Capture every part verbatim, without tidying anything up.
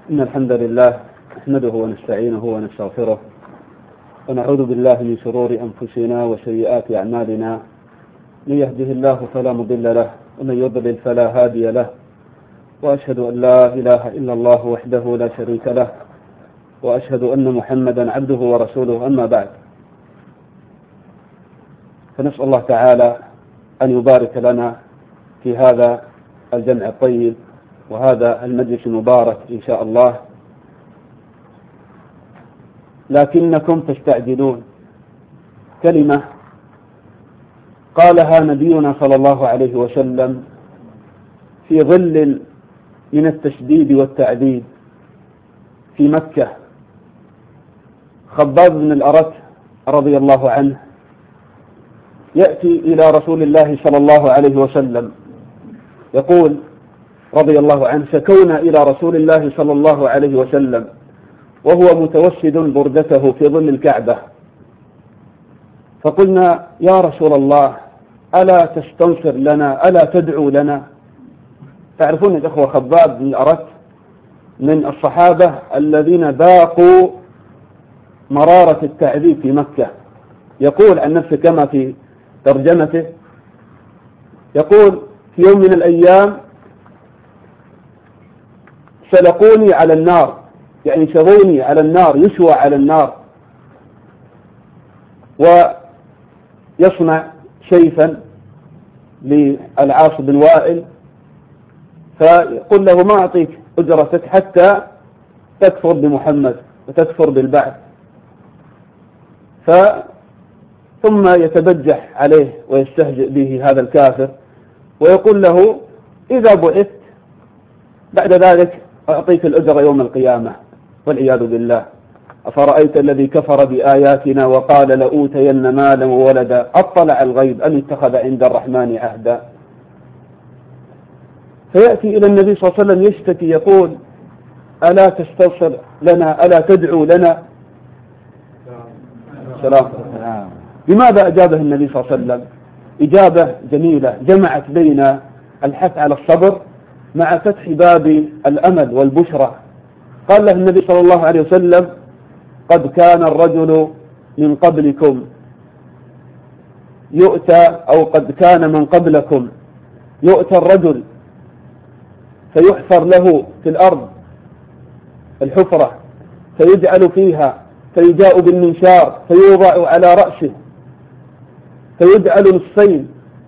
إن الحمد لله نحمده ونستعينه ونستغفره ونعوذ بالله من شرور أنفسنا وسيئات أعمالنا. من يهده الله فلا مضل له ومن يضلل فلا هادي له، وأشهد أن لا إله إلا الله وحده لا شريك له، وأشهد أن محمدا عبده ورسوله. أما بعد، فنسأل الله تعالى أن يبارك لنا في هذا الجمع الطيب وهذا المجلس المبارك إن شاء الله. لكنكم تستعجلون، كلمة قالها نبينا صلى الله عليه وسلم في ظل من التشديد والتعذيب في مكة. خباب بن الأرت رضي الله عنه يأتي إلى رسول الله صلى الله عليه وسلم يقول رضي الله عنه: شكونا إلى رسول الله صلى الله عليه وسلم وهو متوسد بردته في ظل الكعبة، فقلنا: يا رسول الله، ألا تستنصر لنا، ألا تدعو لنا؟ تعرفون يا إخوة خباب بن الأرت من الصحابة الذين ذاقوا مرارة التعذيب في مكة. يقول عن نفسه كما في ترجمته، يقول: في يوم من الأيام سلقوني على النار، يعني شروني على النار، يشوى على النار، ويصنع سيفا للعاص بن وائل، فيقول له: ما أعطيك أجرتك حتى تكفر بمحمد وتكفر بالبعث. ف ثم يتبجح عليه ويستهزئ به هذا الكافر، ويقول له: إذا بعثت بعد ذلك أعطيك الأجر يوم القيامة، والعياذ بالله. أفرأيت الذي كفر بآياتنا وقال لأوتين مالا وولدا أطلع الغيب أم اتخذ عند الرحمن عهدا. فيأتي إلى النبي صلى الله عليه وسلم يشتكي، يقول: ألا تستنصر لنا، ألا تدعو لنا؟ سلام. لماذا أجابه النبي صلى الله عليه وسلم؟ إجابة جميلة جمعت بين الحث على الصبر مع فتح باب الأمل والبشرى. قال له النبي صلى الله عليه وسلم: قد كان الرجل من قبلكم يؤتى، أو قد كان من قبلكم يؤتى الرجل فيحفر له في الأرض الحفرة، فيجعل فيها، فيجاء بالمنشار فيوضع على رأسه فيجعل نصفين.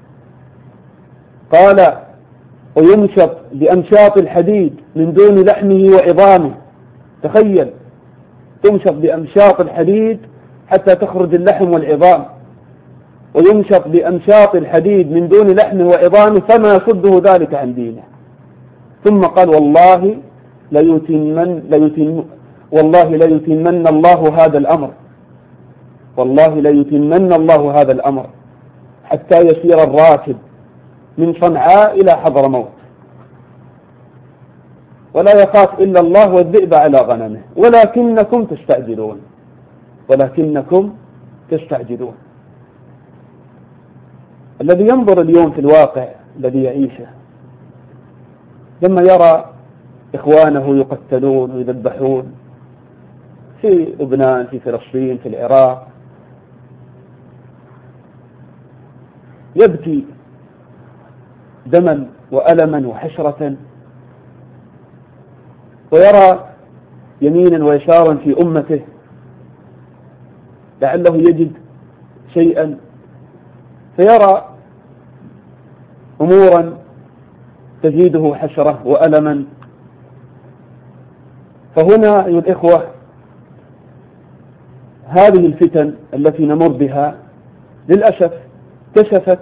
قال: ويمشط بأمشاط الحديد من دون لحمه وعظامه. تخيل، يمشط بأمشاط الحديد حتى تخرج اللحم والعظام، ويمشط بأمشاط الحديد من دون لحمه وعظامه فما يصده ذلك عن دينه. ثم قال: والله ليتمن ليتم والله ليتمن الله هذا الأمر، والله ليتمن الله هذا الأمر حتى يسير الراكب من صنعاء إلى حضرموت ولا يخاف إلا الله والذئب على غنمه، ولكنكم تستعجلون، ولكنكم تستعجلون. الذي ينظر اليوم في الواقع الذي يعيشه، لما يرى إخوانه يقتلون ويذبحون في لبنان، في فلسطين، في العراق، يبكي دما وألما وحسرة، ويرى يمينا ويسارا في أمته لعله يجد شيئا، فيرى أمورا تزيده حسرة وألما. فهنا أيها الإخوة، هذه الفتن التي نمر بها للأسف كشفت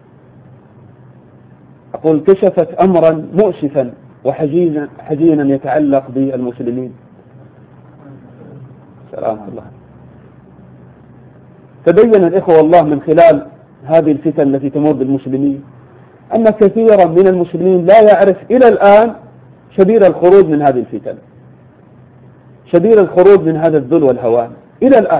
أقول كشفت أمرا مؤسفا وحزينا حزينا يتعلق بالمسلمين. سلام الله. تبين الإخوة والله من خلال هذه الفتن التي تمر بالمسلمين أن كثيرا من المسلمين لا يعرف إلى الآن سبيل الخروج من هذه الفتن، سبيل الخروج من هذا الذل والهوان إلى الآن،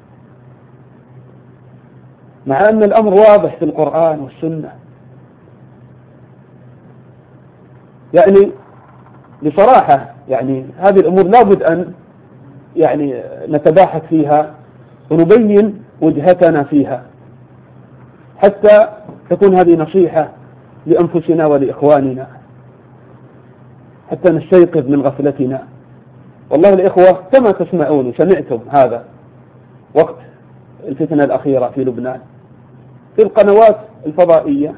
مع أن الأمر واضح في القرآن والسنة. يعني بصراحة يعني هذه الأمور لابد أن يعني نتباحث فيها ونبين وجهتنا فيها حتى تكون هذه نصيحة لأنفسنا ولإخواننا حتى نستيقظ من غفلتنا. والله الإخوة كما تسمعون وسمعتم هذا وقت الفتنة الأخيرة في لبنان في القنوات الفضائية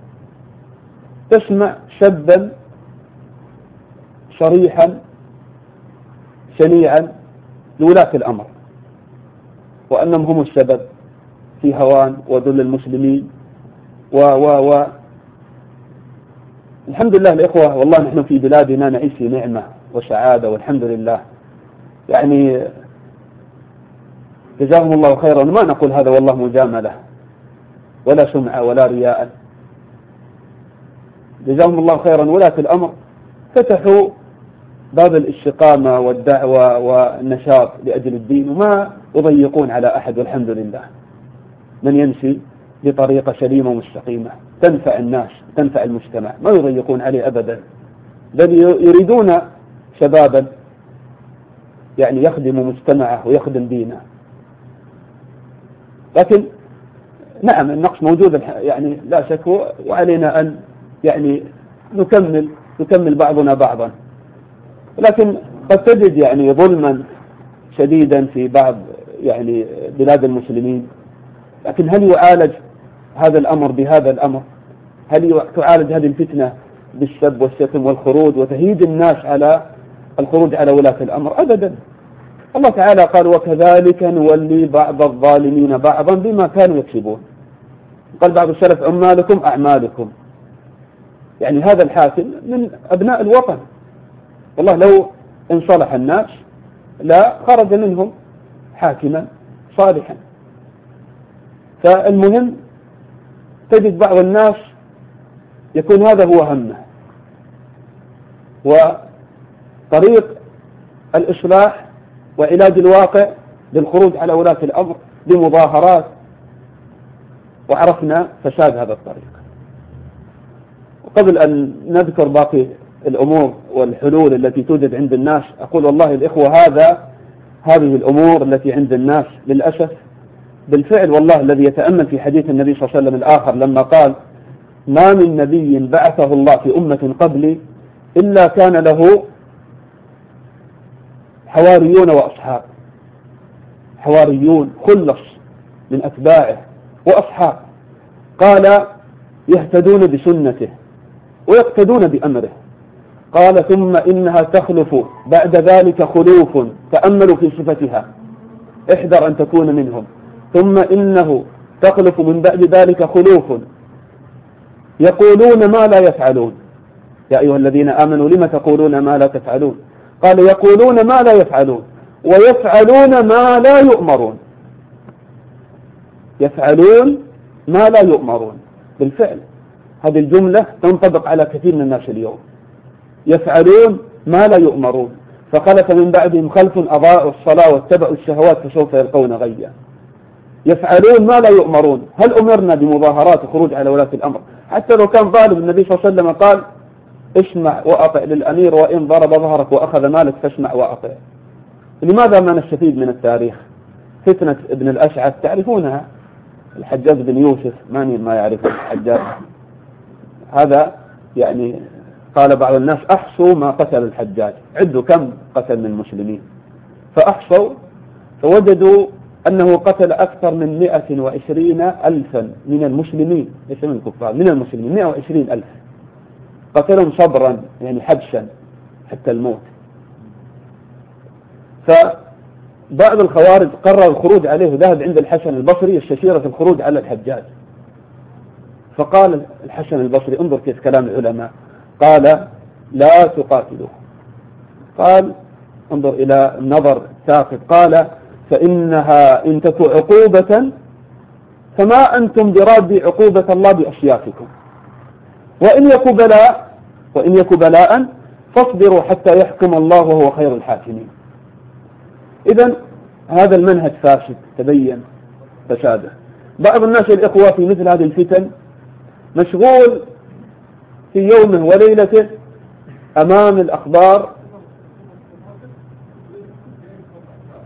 تسمع شابا صريحا شنيعا لولاة الأمر وأنهم هم السبب في هوان وذل المسلمين و و و الحمد لله الإخوة، والله نحن في بلادنا نعيش في نعمة وسعادة والحمد لله. يعني جزاهم الله خيرا، ما نقول هذا والله مجاملة ولا سمعة ولا رياء، جزاهم الله خيرا. ولاة الأمر فتحوا باب الاستقامة والدعوة والنشاط لأجل الدين وما يضيقون على أحد، والحمد لله. من يمشي بطريقة سليمة ومستقيمة تنفع الناس تنفع المجتمع ما يضيقون عليه أبدا، بل يريدون شبابا يعني يخدم مجتمعه ويخدم دينه. لكن نعم النقص موجود يعني لا شك، وعلينا أن يعني نكمل نكمل بعضنا بعضا، لكن قد تجد يعني ظلما شديدا في بعض يعني بلاد المسلمين. لكن هل يعالج هذا الأمر بهذا الأمر؟ هل تعالج هذه الفتنة بالسب والشتم والخروج وتهيج الناس على الخروج على ولاة الأمر؟ أبدا. الله تعالى قال وكذلك نولي بعض الظالمين بعضا بما كانوا يكسبون. قال بعض السلف أمالكم أعمالكم، يعني هذا الحاكم من أبناء الوطن، والله لو انصلح الناس لا خرج منهم حاكما صالحا. فالمهم تجد بعض الناس يكون هذا هو همه، وطريق الإصلاح وعلاج الواقع بالخروج على ولاة الأمر بمظاهرات، وعرفنا فساد هذا الطريق. وقبل أن نذكر باقي الأمور والحلول التي توجد عند الناس، أقول والله الإخوة هذا هذه الأمور التي عند الناس للأسف بالفعل، والله الذي يتأمل في حديث النبي صلى الله عليه وسلم الآخر لما قال ما من نبي بعثه الله في أمة قبلي إلا كان له حواريون وأصحاب، حواريون خلص من أتباعه وأصحاب، قال يهتدون بسنته ويقتدون بأمره، قال ثم إنها تخلف بعد ذلك خلوف، تأملوا في صفتها احذر أن تكون منهم، ثم إنه تخلف من بعد ذلك خلوف يقولون ما لا يفعلون. يا أيها الذين آمنوا لم تقولون ما لا تفعلون؟ قال يقولون ما لا يفعلون ويفعلون ما لا يؤمرون. يفعلون ما لا يؤمرون بالفعل، هذه الجملة تنطبق على كثير من الناس اليوم. يفعلون ما لا يؤمرون، فخلف من بعدهم خلف أضاعوا الصلاة واتبعوا الشهوات فسوف يلقون غيا. يفعلون ما لا يؤمرون. هل أمرنا بمظاهرات الخروج على ولاة الأمر؟ حتى لو كان ظالم النبي صلى الله عليه وسلم قال اسمع وأطع للأمير وإن ضرب ظهرك وأخذ مالك فاسمع وأطع. لماذا ما نستفيد من التاريخ؟ فتنة ابن الأشعث تعرفونها، الحجاج بن يوسف، من ما يعرف الحجاج هذا؟ يعني قال بعض الناس أحصوا ما قتل الحجاج، عدوا كم قتل من المسلمين، فأحصوا فوجدوا أنه قتل أكثر من مئة وعشرين ألفا من المسلمين، ليس من الكفار، من المسلمين مئة وعشرين ألف قتلهم صبرا يعني حبسا حتى الموت. فبعض الخوارج قرر الخروج عليه وذهب عند الحسن البصري يستشير في الخروج على الحجاج، فقال الحسن البصري انظر كيف كلام العلماء، قال لا تقاتلوه. قال انظر إلى النظر الثاقب، قال فإنها إن تكو عقوبة فما أنتم براد عقوبة الله بأشياخكم، وإن يكو بلاء وإن يكو بلاء فاصبروا حتى يحكم الله وهو خير الحاكمين. إذن هذا المنهج فاسد تبين فساده. بعض الناس الإخوة في مثل هذه الفتن مشغول في يومه وليلته أمام الأخبار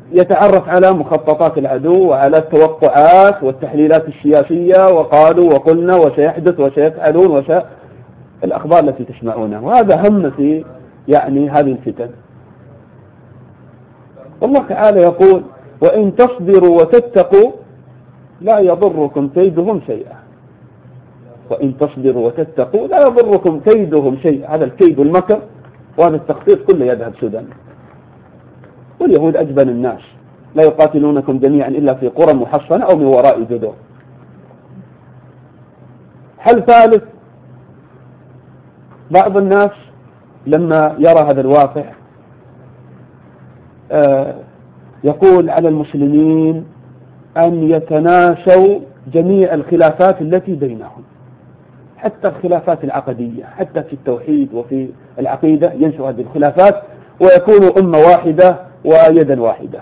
يتعرف على مخططات العدو وعلى التوقعات والتحليلات السياسية، وقالوا وقلنا وسيحدث وسيفعلون وس... الأخبار التي تسمعونها، وهذا هم في يعني هذه الفتن. والله تعالى يقول: وإن تصبروا وتتقوا لا يضركم كيدهم شيئا. وإن تصبروا وتتقوا لا يضركم كيدهم شيئا. هذا الكيد والمكر وهذا التخطيط كله يذهب سدى. واليهود أجبن الناس، لا يقاتلونكم جميعا إلا في قرى محصنة أو من وراء جدور. حل ثالث: بعض الناس لما يرى هذا الواقع آه يقول على المسلمين أن يتناسوا جميع الخلافات التي بينهم، حتى الخلافات العقدية، حتى في التوحيد وفي العقيدة ينسوا هذه الخلافات ويكونوا أمة واحدة ويدا واحدة،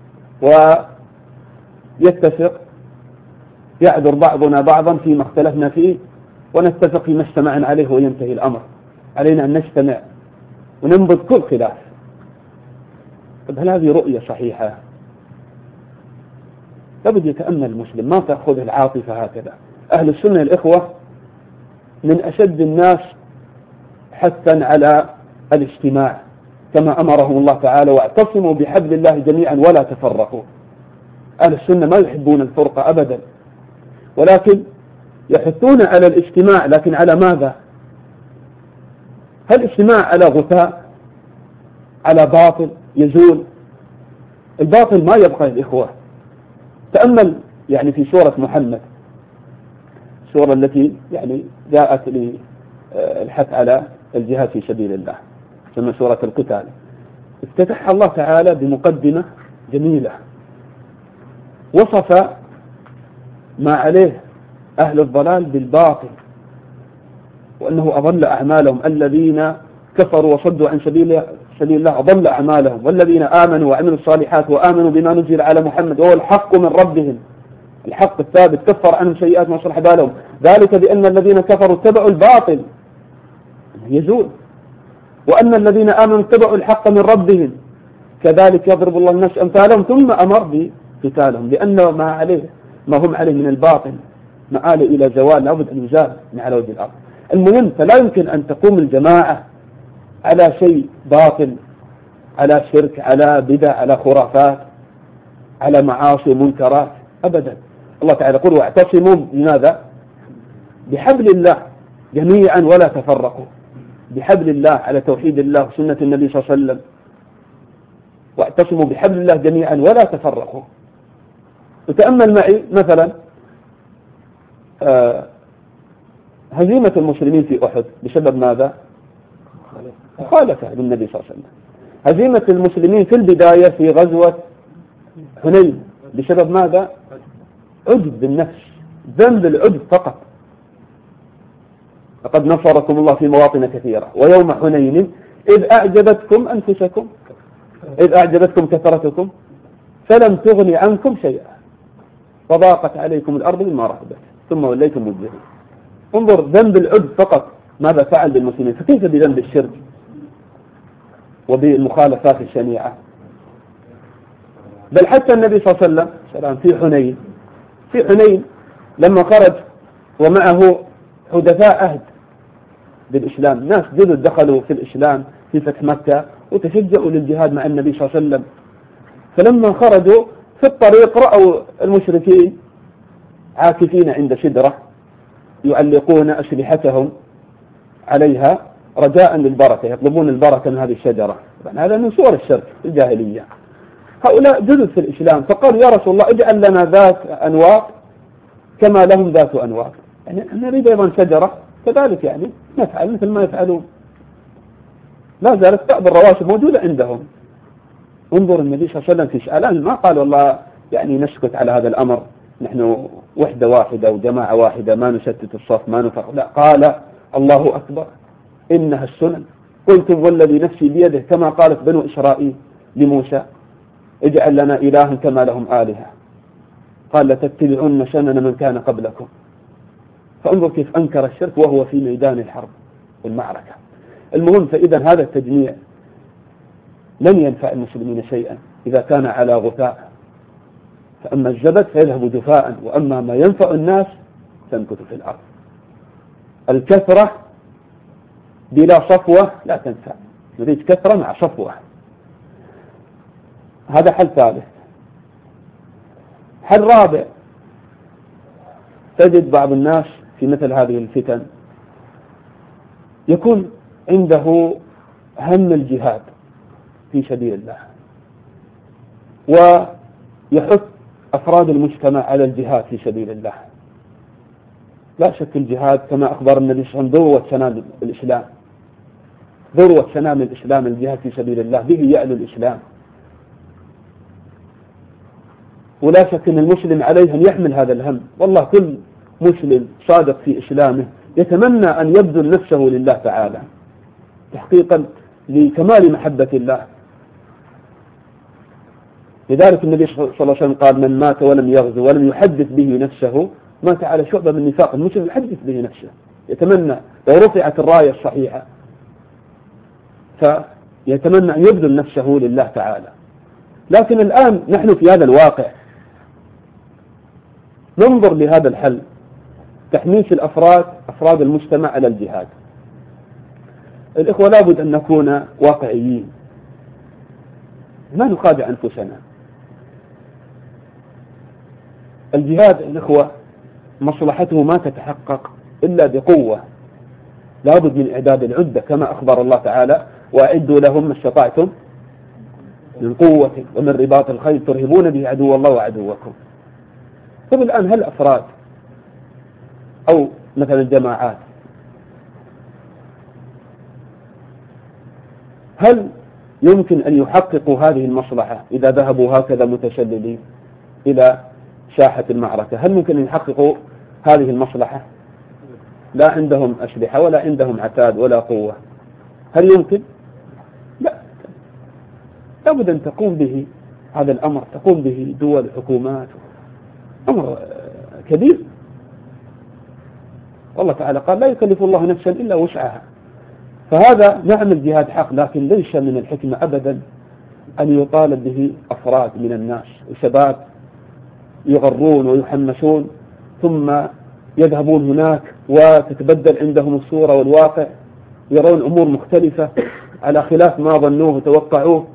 ويتفق، يعذر بعضنا بعضا فيما اختلفنا فيه ونتفق فيما اجتمعنا عليه وينتهي الأمر. علينا أن نجتمع وننبذ كل خلاف. طب هل هذه رؤية صحيحة؟ لابد يتأمل المسلم، ما تأخذه العاطفة هكذا. أهل السنة الإخوة من أشد الناس حثا على الاجتماع كما أمرهم الله تعالى: واعتصموا بحبل الله جميعا ولا تفرقوا. أهل السنة ما يحبون الفرقة أبدا، ولكن يحثون على الاجتماع، لكن على ماذا؟ هل الاجتماع على غثاء، على باطل يزول؟ الباطل ما يبقى يا إخوة. تأمل يعني في سورة محمد، السورة التي يعني جاءت للحث على الجهاد في سبيل الله، ثم سورة القتال، افتتحها الله تعالى بمقدمة جميلة وصف ما عليه أهل الضلال بالباطل، وأنه أضل أعمالهم. الذين كفروا وصدوا عن سبيل سبيل الله أضل أعمالهم، والذين آمنوا وعملوا الصالحات وآمنوا بما نزل على محمد وهو الحق من ربهم، الحق الثابت، كفر عنهم سيئات وأصلح بالهم. ذلك بأن الذين كفروا اتبعوا الباطل يزول، وأن الذين آمنوا اتبعوا الحق من ربهم، كذلك يضرب الله الناس أمثالهم، ثم أمر بقتالهم، لأن ما عليه ما هم عليه من الباطل مآل إلى زوال، لابد أن يزال من على وجه الأرض. المهم، فلا يمكن أن تقوم الجماعة على شيء باطل، على شرك، على بدع، على خرافات، على معاصي ومنكرات أبدا. الله تعالى يقول: واعتصموا بماذا؟ بحبل الله جميعا ولا تفرقوا. بحبل الله على توحيد الله وسنة النبي صلى الله عليه وسلم. واعتصموا بحبل الله جميعا ولا تفرقوا. وتأمل معي مثلا آه هزيمة المسلمين في أحد بسبب ماذا؟ مخالفة للنبي صلى الله عليه وسلم. هزيمة المسلمين في البداية في غزوة حنين بسبب ماذا؟ عجب بالنفس، ذنب العجب فقط. لقد نصركم الله في مواطن كثيرة ويوم حنين إذ أعجبتكم أنفسكم إذ أعجبتكم كثرتكم فلم تغن عنكم شيئا وضاقت عليكم الأرض بما رحبت ثم وليتم مدبرين. انظر، ذنب العجب فقط ماذا فعل بالمسلمين، فكيف بذنب الشرك وبالمخالفات الشنيعة؟ بل حتى النبي صلى الله عليه وسلم سلام في حنين في حنين لما خرج ومعه حدثاء عهد بالإسلام، ناس جدد دخلوا في الإسلام في فتح مكة وتشجعوا للجهاد مع النبي صلى الله عليه وسلم. فلما خرجوا في الطريق رأوا المشركين عاكفين عند شجرة يعلقون أسلحتهم عليها رجاء للبركة، يطلبون البركة من هذه الشجرة. هذا من صور الشرك الجاهلية. هؤلاء جدد في الإسلام فقالوا: يا رسول الله اجعل لنا ذات أنواط كما لهم ذات أنواط، يعني نريد أيضا شجرة كذلك يعني نفعل مثل ما يفعلون. لا زالت بعض الرواسب موجودة عندهم. انظر النبي صلى الله عليه وسلم في سؤالان ما قال والله يعني نسكت على هذا الأمر، نحن وحدة واحدة وجماعة واحدة ما نشتت الصف ما نفرق، لا، قال: الله أكبر إنها السنن، قلتم والذي نفسي بيده كما قالت بنو إسرائيل لموسى اجعل لنا إلها كما لهم آلهة، قال: لتتبعن سنن من كان قبلكم. فانظر كيف أنكر الشرك وهو في ميدان الحرب والمعركة. المهم، فإذا هذا التجميع لن ينفع المسلمين شيئا إذا كان على غثاء، فأما الزبد فيذهب جفاء، وأما ما ينفع الناس تنكت في الأرض. الكثرة بلا صفوة لا تنفع، نريد كثرة مع صفوة. هذا حل ثالث. حل رابع، تجد بعض الناس في مثل هذه الفتن يكون عنده هم الجهاد في سبيل الله، ويحث أفراد المجتمع على الجهاد في سبيل الله. لا شك الجهاد كما أخبر النبي صلى الله عليه وسلم ذروة سنام الإسلام، ذروة سنام الإسلام الجهاد في سبيل الله، به يعلو الإسلام. ولا شك أن المسلم عليه أن يحمل هذا الهم. والله كل مسلم صادق في إسلامه يتمنى أن يبذل نفسه لله تعالى تحقيقا لكمال محبة الله. لذلك النبي صلى الله عليه وسلم قال: من مات ولم يغزو ولم يحدث به نفسه مات على شعبة من نفاق. المسلم يحدث به نفسه، يتمنى لو رفعت الراية الصحيحة فيتمنى أن يبذل نفسه لله تعالى. لكن الآن نحن في هذا الواقع ننظر لهذا الحل، تحميس الأفراد أفراد المجتمع على الجهاد. الإخوة لابد أن نكون واقعيين، ما نخادع أنفسنا. الجهاد الإخوة مصلحته ما تتحقق إلا بقوة، لابد من إعداد العدة كما أخبر الله تعالى: وأعدوا لهم ما استطعتم من قوة ومن رباط الخيل ترهبون به عدو الله وعدوكم. طب الآن هل أفراد أو مثلا الجماعات هل يمكن أن يحققوا هذه المصلحة إذا ذهبوا هكذا متشللين إلى ساحة المعركة؟ هل ممكن أن يحققوا هذه المصلحة؟ لا عندهم أسلحة ولا عندهم عتاد ولا قوة. هل يمكن؟ لا. لابد أن تقوم به هذا الأمر، تقوم به دول حكومات، أمر كبير. والله تعالى قال: لا يكلف الله نفسا إلا وسعها. فهذا نعم الجهاد حق، لكن ليس من الحكمة أبدا أن يطالب به أفراد من الناس وشباب يغرون ويحمسون ثم يذهبون هناك وتتبدل عندهم الصورة والواقع، يرون أمور مختلفة على خلاف ما ظنوه وتوقعوه.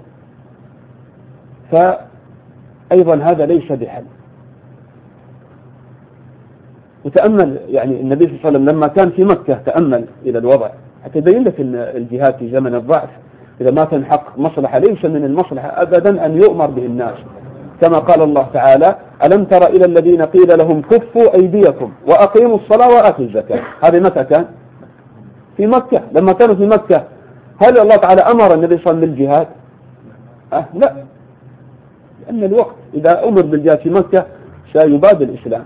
فأيضا هذا ليس بحل. وتأمل يعني النبي صلى الله عليه وسلم لما كان في مكة، تأمل إلى الوضع حتى يبين لك أن الجهاد في زمن الضعف إذا ما كان حق مصلحة، ليس من المصلحة أبدا أن يؤمر به الناس، كما قال الله تعالى: ألم تر إلى الذين قيل لهم كفوا أيديكم وأقيموا الصلاة وآتوا الزكاة. هذه متى كان؟ في مكة. لما كانوا في مكة هل الله تعالى أمر النبي صلى الله عليه وسلم بالجهاد؟ أه لا، لأن الوقت إذا أمر بالجهاد في مكة سيباد الإسلام.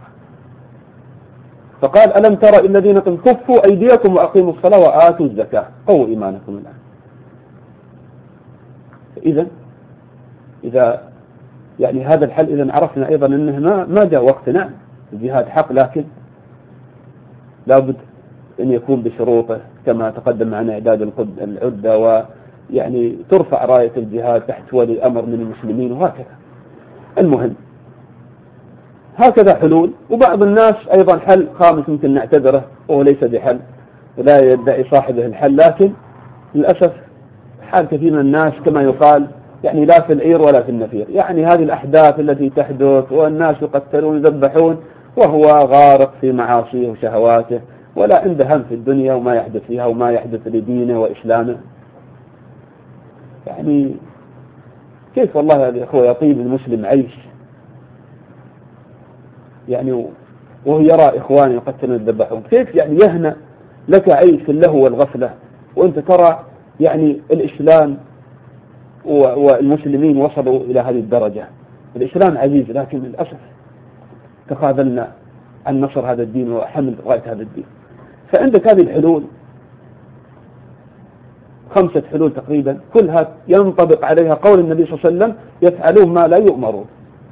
فقال: ألم تر إلى الذين قيل كفوا أيديكم وأقيموا الصلاة وآتوا الزكاة. قووا إيمانكم الآن. إذا إذا يعني هذا الحل إذا عرفنا أيضا أنه ما ما جاء وقتنا. الجهاد حق، لكن لابد أن يكون بشروطه كما تقدم معنا: إعداد العدة، ويعني ترفع راية الجهاد تحت ولي الأمر من المسلمين، وهكذا. المهم هكذا حلول. وبعض الناس أيضا حل خامس ممكن نعتذره وهو ليس بحل ولا يدعي صاحبه الحل، لكن للأسف حال كثير من الناس كما يقال يعني لا في العير ولا في النفير. يعني هذه الأحداث التي تحدث والناس يقتلون يذبحون وهو غارق في معاصيه وشهواته ولا عنده هم في الدنيا وما يحدث فيها وما يحدث لدينه وإسلامه. يعني كيف والله يا أخوة يطيب المسلم عيش يعني وهو يرى إخوانه يقتلون يذبحون؟ كيف يعني يهنأ لك عيش في اللهو والغفلة وأنت ترى يعني الإسلام والمسلمين وصلوا إلى هذه الدرجة؟ الإسلام عزيز، لكن للأسف تخاذلنا عن نصر هذا الدين وحمل راية هذا الدين. فعندك هذه الحلول، خمسة حلول تقريبا، كلها ينطبق عليها قول النبي صلى الله عليه وسلم: يفعلون ما لا يؤمرون.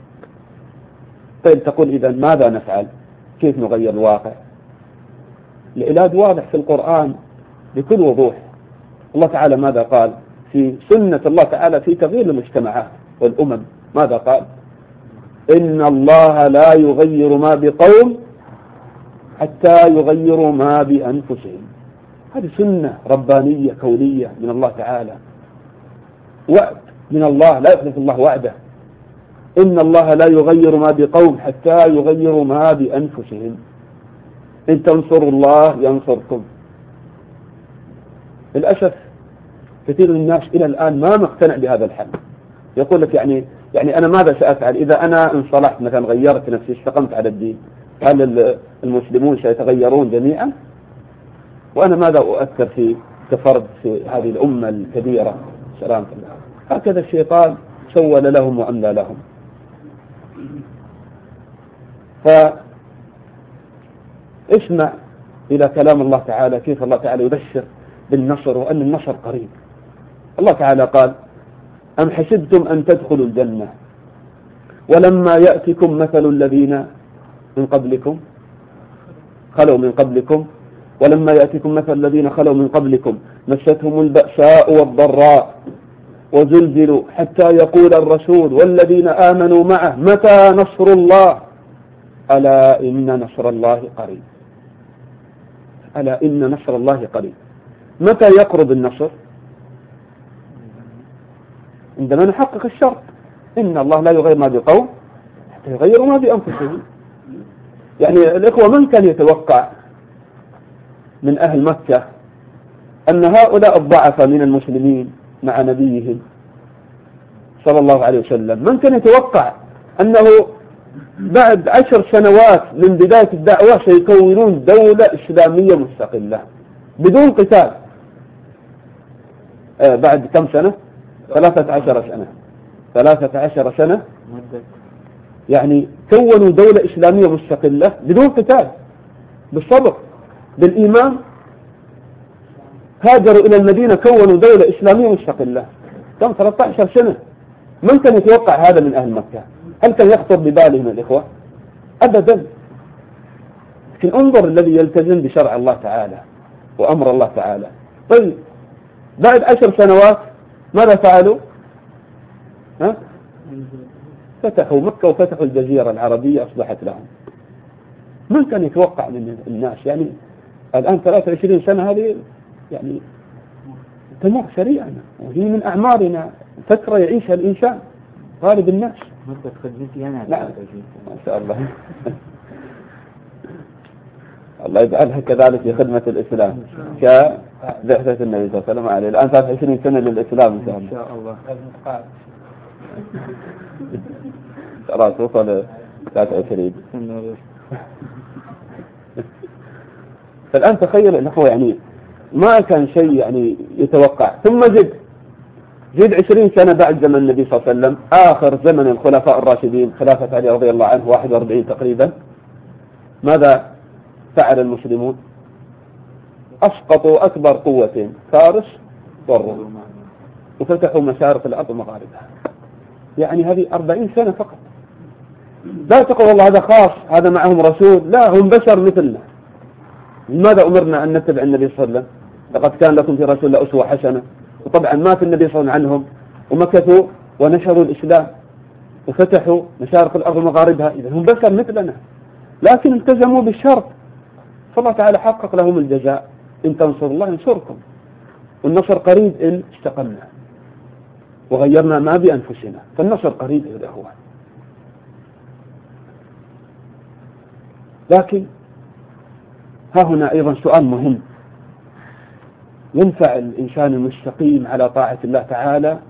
طيب تقول إذا ماذا نفعل؟ كيف نغير الواقع؟ العلاج واضح في القرآن بكل وضوح. الله تعالى ماذا قال في سنة الله تعالى في تغيير المجتمعات؟ والأمم. ماذا قال؟ إن الله لا يغير ما بقوم حتى يغيروا ما بأنفسهم. هذه سنة ربانية كونية من الله تعالى، وعد من الله، لا يخلف الله وعده. إن الله لا يغير ما بقوم حتى يغيروا ما بأنفسهم. إن تنصروا الله ينصركم. للأسف كثير من الناس إلى الآن ما مقتنع بهذا الحل. يقول لك يعني يعني أنا ماذا سأفعل إذا أنا انصلحت مثلا، غيرت نفسي، استقمت على الدين، هل المسلمون سيتغيرون جميعا؟ وأنا ماذا أؤثر في كفرد في هذه الأمة الكبيرة؟ سلام الله. هكذا الشيطان سول لهم وأملى لهم. فاسمع إلى كلام الله تعالى، كيف الله تعالى يبشر بالنصر وأن النصر قريب. الله تعالى قال: أم حسبتم أن تدخلوا الجنة ولما يأتكم مثل الذين من قبلكم خلوا من قبلكم ولما يأتكم مثل الذين خلوا من قبلكم مستهم البأساء والضراء وزلزلوا حتى يقول الرسول والذين آمنوا معه متى نصر الله ألا إن نصر الله قريب. ألا إن نصر الله قريب. متى يقرب النصر؟ عندما نحقق الشرط. إن الله لا يغير ما بقوم حتى يغيروا ما بأنفسهم. يعني الإخوة، من كان يتوقع من أهل مكة أن هؤلاء الضعفاء من المسلمين مع نبيهم صلى الله عليه وسلم، من كان يتوقع أنه بعد عشر سنوات من بداية الدعوة سيكونون دولة إسلامية مستقلة بدون قتال؟ آه بعد كم سنة؟ ثلاثة عشر سنة. ثلاثة عشر سنة يعني كونوا دولة إسلامية مستقلة بدون قتال، بالصبر، بالإيمان. هاجروا إلى المدينة كونوا دولة إسلامية مستقلة. كم؟ ثلاثة عشر سنة. من كان يتوقع هذا من أهل مكة؟ هل كان يخطر ببالهم الإخوة؟ أبدا. لكن انظر الذي يلتزم بشرع الله تعالى وأمر الله تعالى. طيب بعد عشر سنوات ماذا فعلوا؟ ها؟ فتحوا مكة وفتحوا الجزيرة العربية، أصبحت لهم. من كان يتوقع من الناس؟ يعني الآن ثلاثة وعشرين سنة هذه يعني تمر سريعا، وهي من أعمارنا فترة يعيشها الإنسان غالب الناس. مدة خدمتي أنا. نعم ما شاء الله. الله يجعلها كذلك في خدمة الإسلام كبعثة النبي صلى الله عليه وسلم عليه. الآن ثلاثة وعشرين سنة للإسلام إن شاء الله. إن شاء الله. خلاص وصل ثلاثة وعشرين. فالآن تخيل الأخوة، يعني ما كان شيء يعني يتوقع. ثم زد زد عشرين سنة بعد زمن النبي صلى الله عليه وسلم، آخر زمن الخلفاء الراشدين، خلافة علي رضي الله عنه واحد وأربعين تقريبا. ماذا فعل المسلمون؟ أسقطوا أكبر قوتين، فارس والروم، وفتحوا مشارق الأرض ومغاربها. يعني هذه أربعين سنة فقط. لا تقول والله هذا خاص، هذا معهم رسول. لا، هم بشر مثلنا. لماذا أمرنا أن نتبع النبي صلى الله عليه وسلم؟ لقد كان لكم في رسول الله أسوة حسنة. وطبعا مات النبي صلى الله عليه وسلم عنهم ومكثوا ونشروا الإسلام وفتحوا مشارق الأرض ومغاربها. إذا هم بشر مثلنا، لكن التزموا بالشرط، فالله تعالى حقق لهم الجزاء: إن تنصروا الله ينصركم، والنصر قريب إن استقمنا وغيرنا ما بأنفسنا. فالنصر قريب يا الأخوة. لكن ها هنا أيضا سؤال مهم: ينفع الإنسان المستقيم على طاعة الله تعالى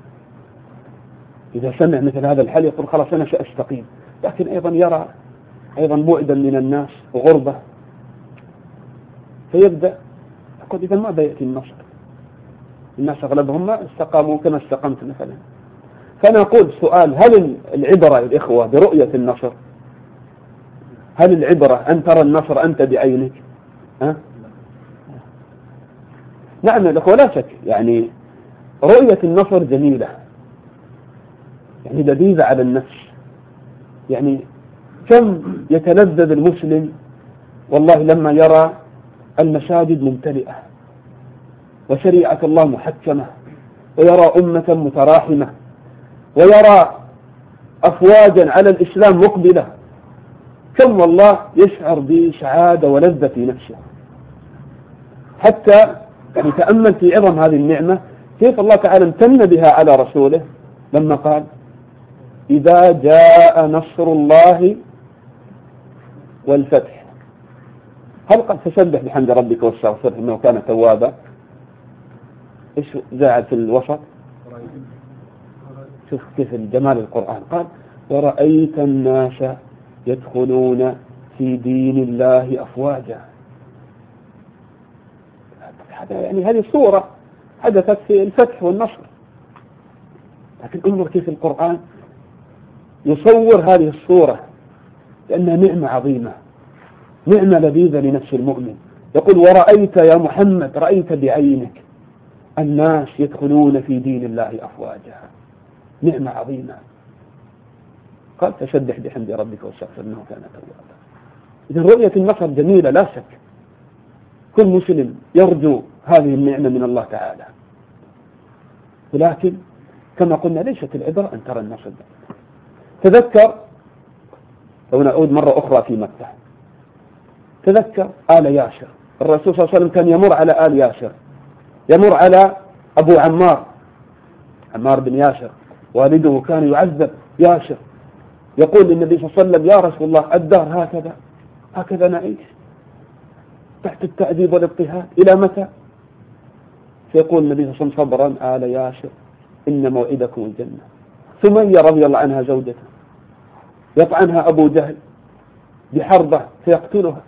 إذا سمع مثل هذا الحل يقول خلاص أنا سأستقيم، لكن أيضا يرى أيضا بعدا من الناس وغربة، فيبدأ يقول إذا ما بيأتي النصر، الناس أغلبهم ما استقاموا كما استقمت مثلا. فأنا أقول سؤال: هل العبرة يا الإخوة برؤية النصر؟ هل العبرة أن ترى النصر أنت بعينك؟ ها؟ نعم يا الأخوة، لا شك يعني رؤية النصر جميلة، يعني لذيذة على النفس. يعني كم يتلذذ المسلم والله لما يرى المساجد ممتلئة وشريعة الله محكمة، ويرى أمة متراحمة، ويرى أفواجا على الإسلام مقبلة، كم والله يشعر بسعادة ولذة في نفسه. حتى يعني تأمل في عظم هذه النعمة، كيف الله تعالى امتن بها على رسوله لما قال إذا جاء نصر الله والفتح. هل قد تسبح بحمد ربك واستغفره إنه كان توابا؟ إيش زاعل في الوسط؟ شوف كيف الجمال القرآن، قال ورأيت الناس يدخلون في دين الله أفواجا. هذا يعني هذه الصورة حدثت في الفتح والنصر، لكن انظر كيف القرآن يصور هذه الصورة لأنها نعمة عظيمة، نعمة لذيذة لنفس المؤمن. يقول ورأيت يا محمد، رأيت بعينك الناس يدخلون في دين الله أفواجا، نعمة عظيمة. قال فسبح بحمد ربك واستغفر إنه كان توابا. إذا رؤية النصر جميلة لا شك، كل مسلم يرجو هذه النعمة من الله تعالى، ولكن كما قلنا ليست العبرة أن ترى النصر. تذكر لو نعود مرة أخرى في مكة، تذكر آل ياسر. الرسول صلى الله عليه وسلم كان يمر على آل ياسر، يمر على أبو عمار، عمار بن ياسر والده كان يعذب ياسر، يقول للنبي صلى الله عليه وسلم يا رسول الله الدهر هكذا هكذا نعيش تحت التعذيب والاضطهاد إلى متى؟ فيقول النبي صلى الله عليه وسلم صبرا آل ياسر إن موعدكم الجنة. سمية رضي الله عنها زوجته يطعنها أبو جهل بحربة فيقتلها،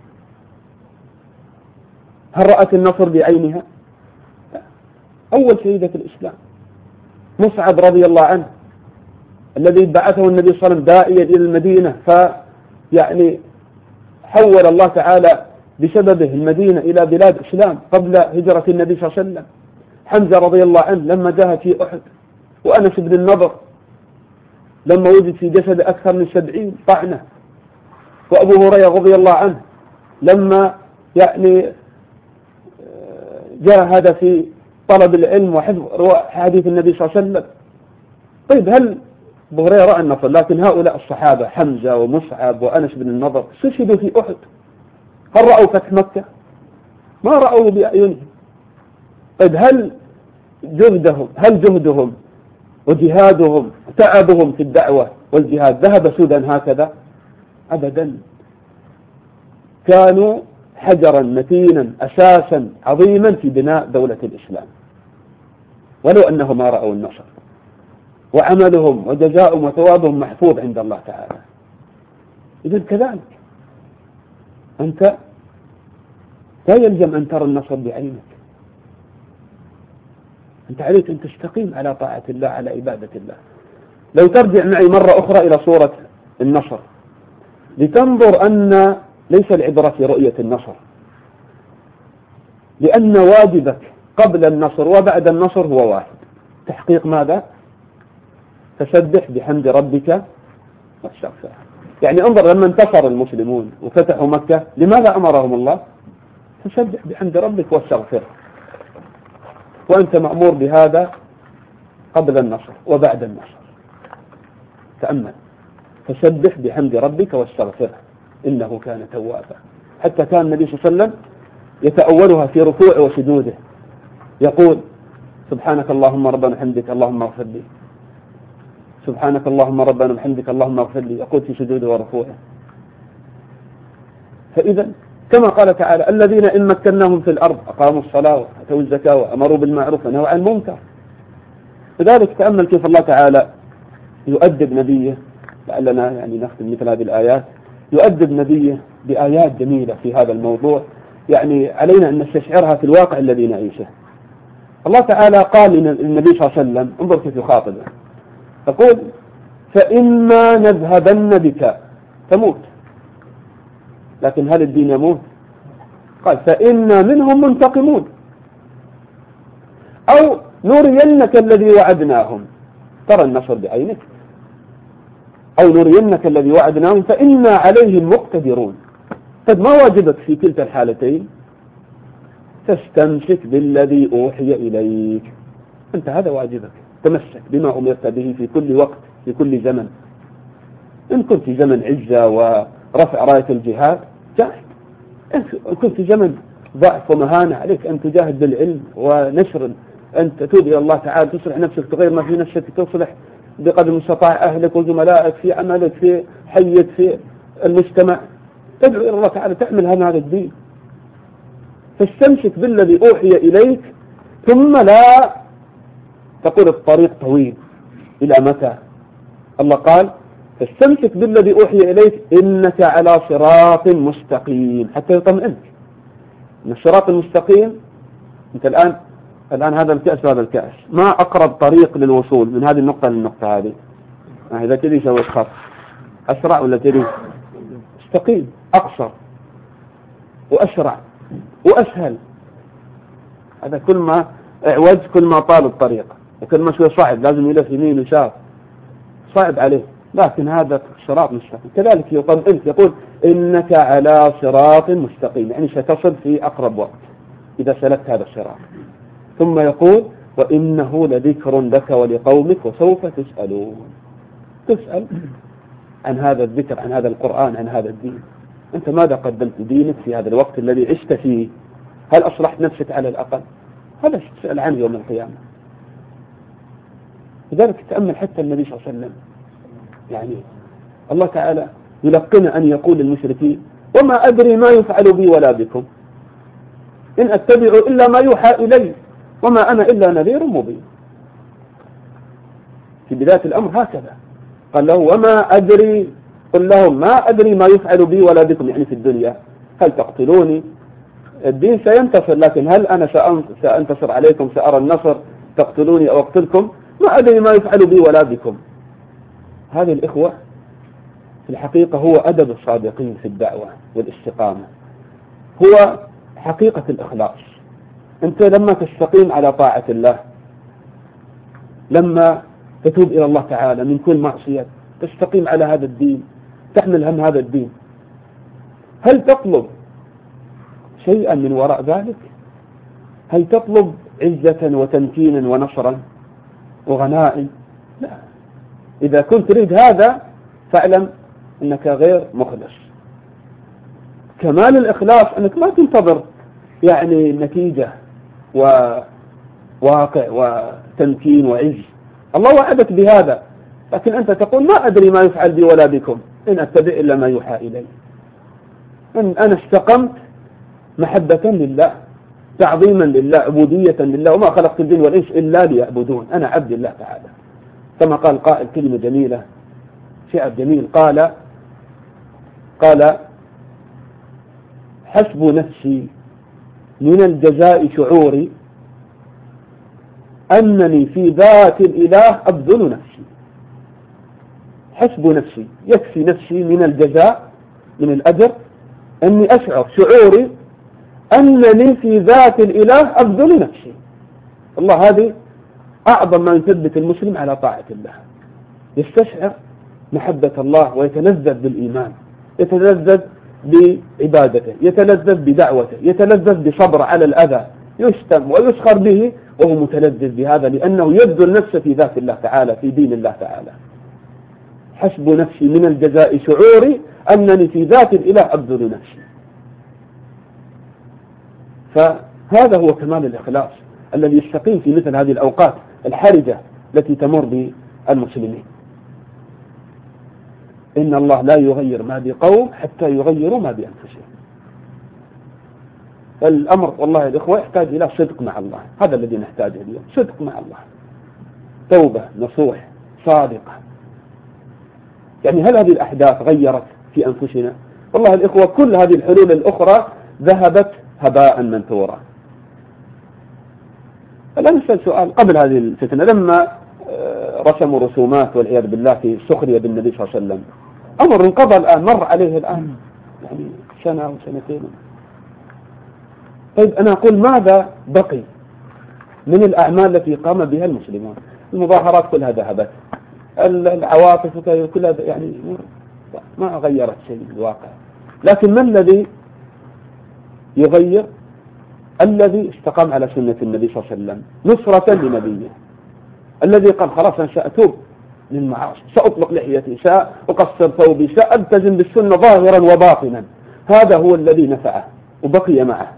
هل رأت النصر بعينها؟ أول شهيدة الإسلام مصعب رضي الله عنه الذي بعثه النبي صلى الله عليه وسلم داعيا إلى المدينة، فيعني حول الله تعالى بسببه المدينة إلى بلاد إسلام قبل هجرة النبي صلى الله عليه وسلم. حمزة رضي الله عنه لما جاهد في أحد، وأنس بن النضر لما وجد في جسد أكثر من سبعين طعنة، وأبو هريرة رضي الله عنه لما يعني جاهد في طلب العلم وحفظ حديث النبي صلى الله عليه وسلم. طيب هل أبو هريرة رأى النصر؟ لكن هؤلاء الصحابة حمزة ومصعب وأنس بن النضر استشهدوا في أحد، هل رأوا فتح مكة؟ ما رأوا بأعينهم. طيب هل جهدهم هل جهدهم وجهادهم تعبهم في الدعوة والجهاد ذهب سدى هكذا؟ أبدا، كانوا حجرا متينا أساسا عظيما في بناء دولة الإسلام، ولو أنهم ما رأوا النصر، وعملهم وجزاؤهم وثوابهم محفوظ عند الله تعالى. إذن كذلك أنت لا يلزم أن ترى النصر بعينك، أنت عليك أن تستقيم على طاعة الله على عبادة الله. لو ترجع معي مرة أخرى إلى سورة النصر لتنظر أن ليس العبرة في رؤية النصر، لأن واجبك قبل النصر وبعد النصر هو واحد، تحقيق ماذا؟ فسبح بحمد ربك واستغفره. يعني انظر لما انتصر المسلمون وفتحوا مكة لماذا أمرهم الله؟ فسبح بحمد ربك واستغفره، وأنت مأمور بهذا قبل النصر وبعد النصر. تأمل، فسبح بحمد ربك واستغفره إنه كان توابا. حتى كان النبي صلى الله عليه وسلم يتأولها في ركوعه وسجوده، يقول سبحانك اللهم ربنا وبحمدك اللهم اغفر لي، سبحانك اللهم ربنا وبحمدك اللهم اغفر لي، يقول في سجوده وركوعه. فإذا كما قال تعالى الذين إن مكناهم في الأرض أقاموا الصلاة وآتوا الزكاة وأمروا بالمعروف ونهوا عن المنكر. لذلك تأمل كيف الله تعالى يؤدب نبيه، لعلنا يعني نختم مثل هذه الآيات، يؤدب نبيه بآيات جميلة في هذا الموضوع، يعني علينا أن نستشعرها في الواقع الذي نعيشه. الله تعالى قال للنبي صلى الله عليه وسلم، انظر كيف يخاطبه، يقول فإما نذهبن بك تموت، لكن هل الدين يموت؟ قال فإنا منهم منتقمون أو نرينك الذي وعدناهم، ترى النصر بعينك، أو نرينك الذي وعدناهم فإنا عليهم مقتدرون. طيب ما واجبك في كلتا الحالتين؟ تستمسك بالذي أوحي إليك، أنت هذا واجبك، تمسك بما أمرت به في كل وقت في كل زمن. إن كنت في زمن عزة ورفع راية الجهاد جاهد، إن كنت في زمن ضعف ومهانة عليك أن تجاهد بالعلم ونشر، أن تتوب إلى الله تعالى، تصلح نفسك، تغير ما في نفسك، تصلح بقدر المستطاع أهلك وزملائك في عملك في حيك في المجتمع، تدعو إلى الله تعالى، تعمل هذا الدين. فاستمسك بالذي أوحي إليك، ثم لا تقول الطريق طويل إلى متى. الله قال فاستمسك بالذي أوحي إليك إنك على صراط مستقيم، حتى يطمئنك من الصراط المستقيم. أنت الآن الآن هذا الكأس وهذا الكأس، ما أقرب طريق للوصول من هذه النقطة للنقطة هذه؟ إذا تريد سوي خط أسرع ولا تريد مستقيم؟ أقصر وأسرع وأسهل. هذا كل ما اعوج كل ما طال الطريق، وكل ما شوي صعب لازم يلف يمين ويسار، صعب عليه. لكن هذا صراط مستقيم. كذلك يطمئنك، يقول إنك على صراط مستقيم، يعني ستصل في أقرب وقت إذا سلكت هذا الصراط. ثم يقول وإنه لذكر لك ولقومك وسوف تسألون. تسأل عن هذا الذكر، عن هذا القرآن، عن هذا الدين. أنت ماذا قدمت لدينك في هذا الوقت الذي عشت فيه؟ هل أصلحت نفسك على الأقل؟ هذا تسأل عنه يوم القيامة. لذلك تأمل حتى النبي صلى الله عليه وسلم، يعني الله تعالى يلقن أن يقول للمشركين وما أدري ما يفعل بي ولا بكم إن أتبع إلا ما يوحى إلي وما أنا إلا نذير مبين. في بداية الأمر هكذا قال له وما أدري، قل لهم ما أدري ما يفعل بي ولا بكم، يعني في الدنيا هل تقتلوني؟ الدين سينتصر، لكن هل أنا سأنتصر عليكم؟ سأرى النصر؟ تقتلوني أو أقتلكم؟ ما أدري ما يفعل بي ولا بكم. هذه الإخوة في الحقيقة هو أدب الصادقين في الدعوة والاستقامة، هو حقيقة الإخلاص. أنت لما تستقيم على طاعة الله، لما تتوب إلى الله تعالى من كل معصية، تستقيم على هذا الدين، تحمل هم هذا الدين، هل تطلب شيئا من وراء ذلك؟ هل تطلب عزة وتمكينا ونصرا وغنائم؟ لا. إذا كنت تريد هذا فاعلم أنك غير مخلص. كمال الإخلاص أنك ما تنتظر يعني نتيجة وواقع وتمكين وعز. الله وعدك بهذا، لكن أنت تقول ما أدري ما يفعل بي ولا بكم إن أتبع إلا ما يوحى إلي. إن أنا استقمت محبة لله، تعظيما لله، عبودية لله، وما خلقت الجن والإنس إلا ليعبدون، أنا عبد الله تعالى. كما قال قائل كلمة جميلة، شعر جميل، قال قال حسب نفسي من الجزاء شعوري أنني في ذات الإله أبذل نفسي. حسب نفسي، يكفي نفسي من الجزاء من الأجر أني أشعر شعوري أنني في ذات الإله أبذل نفسي. الله هذه أعظم ما يثبت المسلم على طاعة الله، يستشعر محبة الله ويتلذذ بالإيمان، يتلذذ بعبادته، يتلذذ بدعوته، يتلذذ بصبر على الأذى، يشتم ويسخر به وهو متلذذ بهذا لأنه يبذل نفسه في ذات الله تعالى، في دين الله تعالى. حسب نفسي من الجزاء شعوري أنني في ذات الإله أبذل نفسي. فهذا هو كمال الإخلاص الذي يستقيم في مثل هذه الأوقات الحرجة التي تمر بالمسلمين. إن الله لا يغير ما بقوم حتى يغيروا ما بأنفسهم. الأمر والله يا إخوة يحتاج إلى صدق مع الله، هذا الذي نحتاجه اليوم، صدق مع الله، توبة نصوح صادقة. يعني هل هذه الأحداث غيرت في أنفسنا؟ والله الإخوة كل هذه الحلول الأخرى ذهبت هباء منثورا. الآن نسأل سؤال، قبل هذه الفتنة لما رسموا رسومات والعياذ بالله في السخرية بالنبي صلى الله عليه وسلم، أمر انقضى الآن، مر عليه الآن يعني سنة أو سنتين. طيب أنا أقول ماذا بقي من الأعمال التي قام بها المسلمون؟ المظاهرات كلها ذهبت، العواطف كلها يعني ما غيرت شيء الواقع. لكن ما الذي يغير؟ الذي استقام على سنة النبي صلى الله عليه وسلم نصرة لنبيه، الذي قال خلاص أنا سأتوب للمعاصي، سأطلق لحيتي، سأقصر ثوبي، سألتزم بالسنة ظاهرا وباطنا، هذا هو الذي نفعه وبقي معه.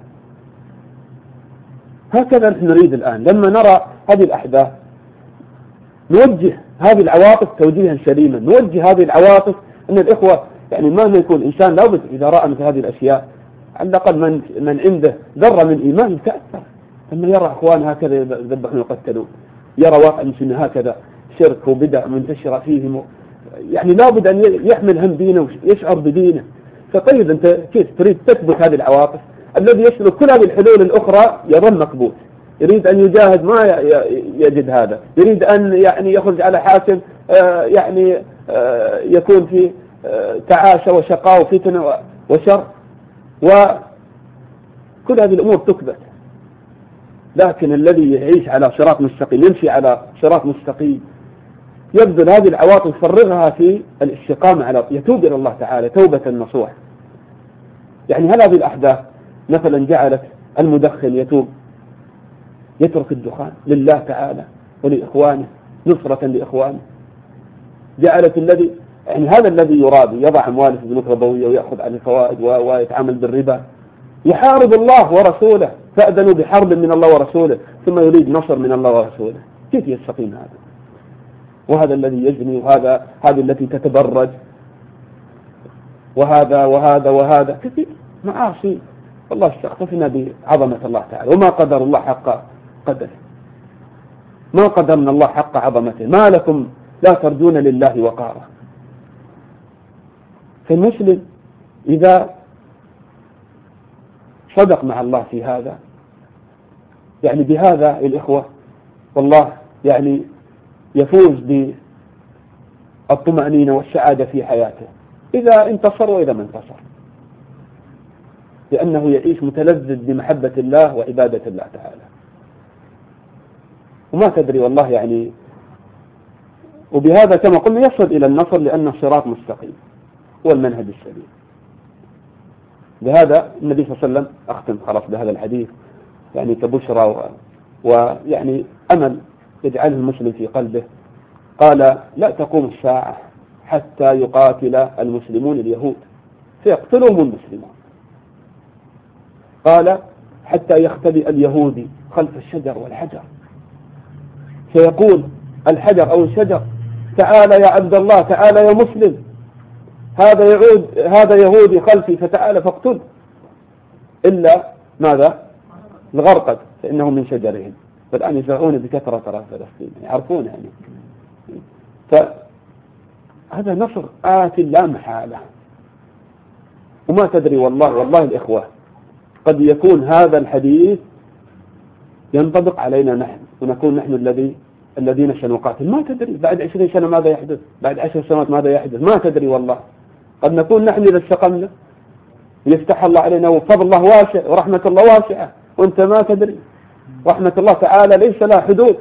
هكذا نحن نريد الآن لما نرى هذه الأحداث نوجه هذه العواطف توجيها سليما، نوجه هذه العواطف أن الإخوة يعني مهما يكون إنسان لابد إذا رأى مثل هذه الأشياء على الأقل من من عنده ذرة من إيمان يتأثر، لما يرى أخوان هكذا يذبحون ويقتلون، يرى واقع المسلمين هكذا شرك وبدع منتشرة فيهم، يعني لابد أن يحمل هم دينه ويشعر بدينه. فطيب أنت كيف تريد تثبت هذه العواطف؟ الذي يسلك كل هذه الحلول الأخرى يظل مقبول، يريد أن يجاهد ما يجد هذا، يريد أن يعني يخرج على حاكم يعني يكون في تعاسة وشقاء وفتنة وشر، وكل هذه الأمور تثبت. لكن الذي يعيش على صراط مستقيم، يمشي على صراط مستقيم، يبذل هذه العواطف يفرغها في الاستقامة على يتوب إلى الله تعالى توبة نصوح. يعني هل هذه الأحداث مثلا جعلت المدخن يتوب يترك الدخان لله تعالى ولإخوانه نصرة لإخوانه؟ جعلت الذي يعني هذا الذي يراد يضع أمواله في بنوك ربوية ويأخذ على الفوائد ويتعامل بالربا يحارب الله ورسوله، فأذنوا بحرب من الله ورسوله، ثم يريد نصر من الله ورسوله، كيف يستقيم هذا؟ وهذا الذي يزني، وهذا هذه التي تتبرج، وهذا وهذا وهذا كثير معاصي. والله استخففنا بعظمة الله تعالى، وما قدر الله حق قدره، ما قدرنا الله حق عظمته، ما لكم لا ترجون لله وقارا. فالمسلم إذا صدق مع الله في هذا يعني بهذا الإخوة والله يعني يفوز بالطمأنينة والسعادة في حياته إذا انتصر وإذا ما انتصر، لأنه يعيش متلذذ بمحبة الله وعبادة الله تعالى. وما تدري والله يعني، وبهذا كما قلنا يصل إلى النصر لأن الصراط مستقيم هو المنهج السليم. بهذا النبي صلى الله عليه وسلم أختم خلاص بهذا الحديث يعني كبشرى ويعني أمل يجعله المسلم في قلبه. قال لا تقوم الساعة حتى يقاتل المسلمون اليهود فيقتلهم المسلمون. قال حتى يختبئ اليهودي خلف الشجر والحجر فيقول الحجر أو الشجر تعال يا عبد الله، تعال يا مسلم، هذا يعود هذا يهودي خلفي فتعال فاقتل، إلا ماذا؟ الغرقد فإنهم من شجرهم. فالآن يزرعون بكثرة ترى فلسطين يعرفون يعني. فهذا نصر آت لا محالة. وما تدري والله والله الإخوة قد يكون هذا الحديث ينطبق علينا نحن ونكون نحن الذي الذين سنقاتل. ما تدري بعد عشرين سنة ماذا يحدث، بعد عشر سنوات ماذا يحدث، ما تدري والله. قد نكون نحن إذا استقمنا يفتح الله علينا وفضل الله واسع ورحمة الله واسعة وأنت ما تدري. رحمة الله تعالى ليس لها حدود.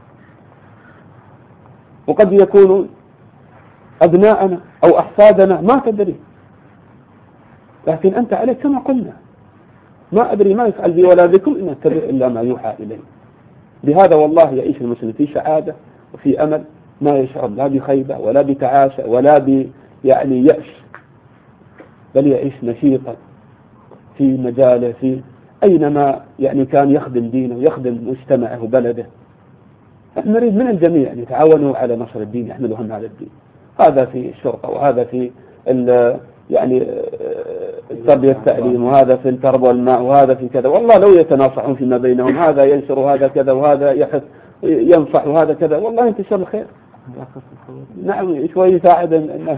وقد يكون أبناءنا أو أحفادنا ما تدري، لكن أنت عليك كما قلنا ما أدري ما يفعل بي ولا بكم إن أتبع إلا ما يوحى إليه. بهذا والله يعيش المسلم في سعادة وفي أمل، ما يشعر لا بخيبة ولا بتعاسة ولا ب يعني يأس، بل يعيش نشيطا في مجاله في أينما يعني كان يخدم دينه ويخدم مجتمعه وبلده. نحن نريد من الجميع أن يتعاونوا على نصر الدين، يحملوا هم هذا الدين. هذا في الشرطة وهذا في يعني التربية التعليم وهذا في التربة والماء وهذا في كذا. والله لو يتناصحون فيما بينهم، هذا ينشر وهذا كذا وهذا يحث ينصح وهذا كذا، والله انتشر الخير. نعم شوي يساعد الناس.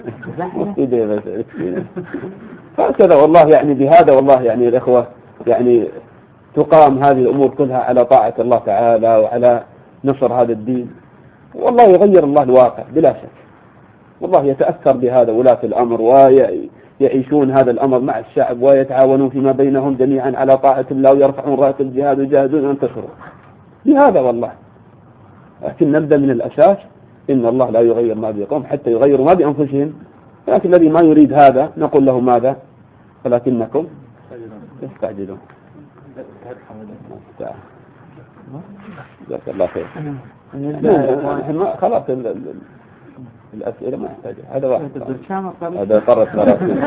فهكذا والله يعني بهذا والله يعني الإخوة يعني تقام هذه الأمور كلها على طاعة الله تعالى وعلى نصر هذا الدين. والله يغير الله الواقع بلا شك. والله يتأثر بهذا ولاة الأمر ويعيشون هذا الأمر مع الشعب ويتعاونون فيما بينهم جميعا على طاعة الله ويرفعون راية الجهاد ويجاهدون وينتصرون بهذا والله. لكن نبدأ من الأساس إن الله لا يغير ما بقوم حتى يغيروا ما بأنفسهم. لكن الذي ما يريد هذا نقول له ماذا؟ ولكنكم تستعجلون. جزاك الله خير. خلاص الأسئلة ما يحتاج هذا واحد هذا طرف ثلاثين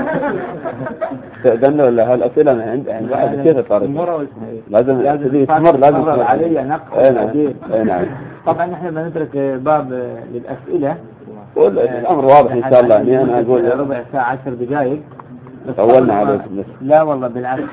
استأذن ولا هالأسئلة عند عند واحد كيف طرف لازم لازم تمر لازم علي نقل. نعم. طبعا نحن بنترك باب للأسئلة والأمر واضح إن شاء الله. يعني أنا أقول ربع ساعة عشر دقائق طولنا عليك. لا والله بالعكس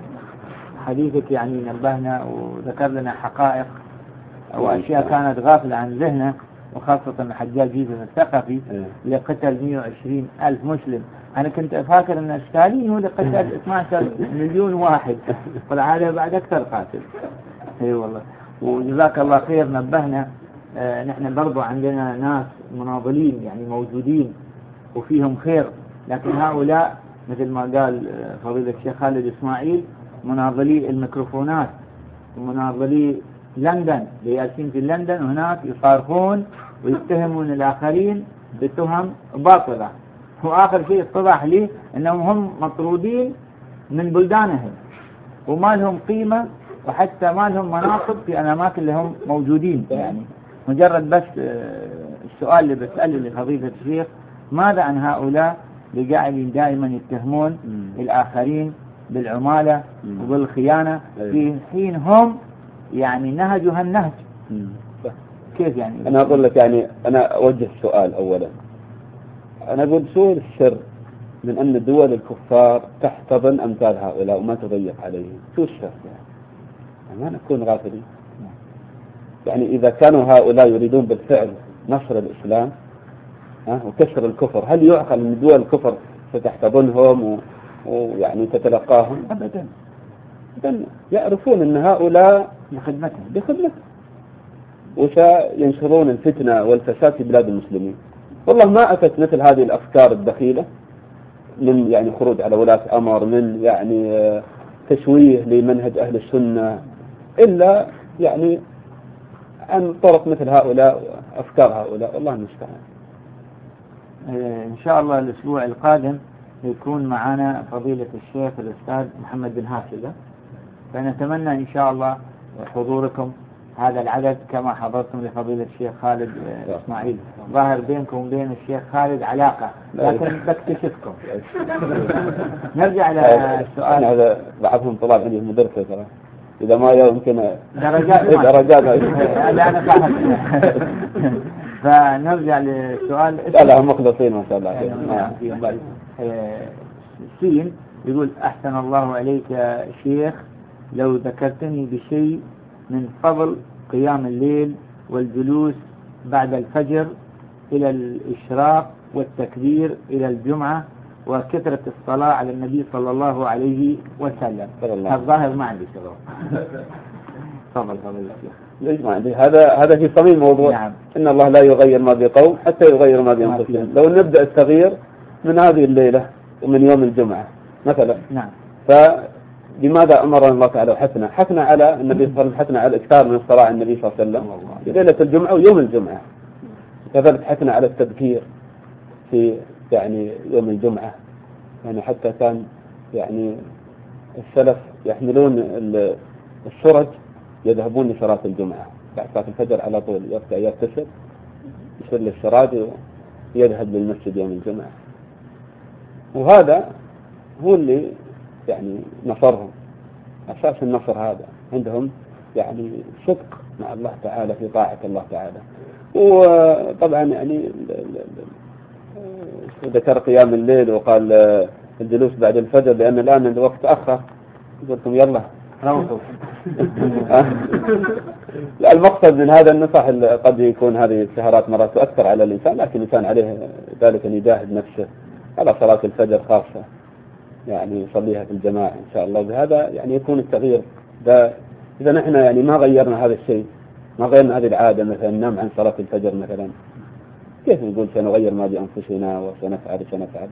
حديثك يعني نبهنا وذكر لنا حقائق وأشياء كانت غافلة عن ذهنه، وخاصة الحجاج جيزة الثقفي اللي قتل مئة وعشرين ألف مسلم. أنا كنت أفكر أن ستالين هو اللي قتل اثنا عشر مليون واحد، طلع هذا بعد أكثر قاتل. اي والله. وجزاك الله خير نبهنا. آه نحن برضو عندنا ناس مناضلين يعني موجودين وفيهم خير، لكن هؤلاء مثل ما قال فضيلة الشيخ خالد إسماعيل مناضلي الميكروفونات ومناضلي لندن اللي جالسين في لندن وهناك يصارخون ويتهمون الآخرين بتهم باطلة، وآخر شيء اتضح لي أنهم هم مطرودين من بلدانهم وما لهم قيمة وحتى ما لهم مناصب في الأماكن اللي هم موجودين. يعني مجرد بس السؤال اللي بسأله لفضيلة الشيخ ماذا عن هؤلاء اللي قاعدين دائما يتهمون الآخرين بالعمالة وبالخيانة في حين هم يعني نهجوا هالنهج؟ كيف يعني؟ أنا أقول لك يعني أنا أوجه السؤال أولا. أنا أقول شو السر من أن دول الكفار تحتضن أمثال هؤلاء وما تضيق عليهم؟ شو السر يعني؟ ما نكون غافلين. يعني إذا كانوا هؤلاء يريدون بالفعل نصر الإسلام ها وكسر الكفر، هل يعقل أن دول الكفر ستحتضنهم ويعني تتلقاهم؟ أبدا. أبدا. يعرفون أن هؤلاء بخدمتهم بخدمتهم وسينشرون الفتنة والفساد في بلاد المسلمين. والله ما أتت مثل هذه الأفكار الدخيلة من يعني خروج على ولاة أمر، من يعني تشويه لمنهج أهل السنة، إلا يعني عن طرق مثل هؤلاء أفكار هؤلاء. والله المستعان. إن شاء الله الأسبوع القادم يكون معنا فضيلة الشيخ الأستاذ محمد بن هاشم، فنتمنى إن شاء الله حضوركم هذا العدد كما حضرتم لفضيلة الشيخ خالد إسماعيل. ظاهر بينكم وبين الشيخ خالد علاقة، لكن بكتشفكم. نرجع للسؤال. هذا بعضهم طلاب عندي مدرسة ترى إذا ما يمكن درجات درجات لا أنا فاهم. فنرجع للسؤال. لا مخلصين ما شاء الله. سين يقول أحسن الله عليك يا شيخ، لو ذكرتني بشيء من فضل قيام الليل والجلوس بعد الفجر إلى الإشراق والتكبير إلى الجمعة وكثرة الصلاة على النبي صلى الله عليه وسلم. الظاهر ما عندي شغل. تفضل فضل الشيخ. ليش ما عندي؟ هذا هذا في صميم موضوع. نعم. إن الله لا يغير ما بقوم حتى يغير ما بأنفسهم. لو نبدأ التغيير من هذه الليلة ومن يوم الجمعة مثلا. نعم. فلماذا أمرنا الله تعالى وحثنا حثنا على النبي صلى الله عليه وسلم، حثنا على الإكثار من الصلاة على النبي صلى الله عليه وسلم في ليلة الجمعة ويوم الجمعة. كذلك حثنا على التذكير في يعني يوم الجمعة. يعني حتى كان يعني السلف يحملون السرج يذهبون لصلاة الجمعة بعد صلاة الفجر على طول، يرجع يغتسل يصلي السراج ويذهب للمسجد يوم الجمعة. وهذا هو اللي يعني نصرهم. أساس النصر هذا عندهم يعني صدق مع الله تعالى في طاعة الله تعالى. وطبعا يعني ذكر قيام الليل وقال الجلوس بعد الفجر لأن الآن الوقت تأخر، قلتم يلا روحوا. لا المقصد من هذا النصح قد يكون هذه السهرات مرات تؤثر على الإنسان، لكن الإنسان عليه ذلك أن يجاهد نفسه على صلاة الفجر خاصة، يعني يصليها في الجماعة إن شاء الله. بهذا يعني يكون التغيير ده. إذا نحن يعني ما غيرنا هذا الشيء، ما غيرنا هذه العادة مثلا ننام عن صلاة الفجر مثلا، كيف نقول سنغير ما بأنفسنا وسنفعل سنفعل؟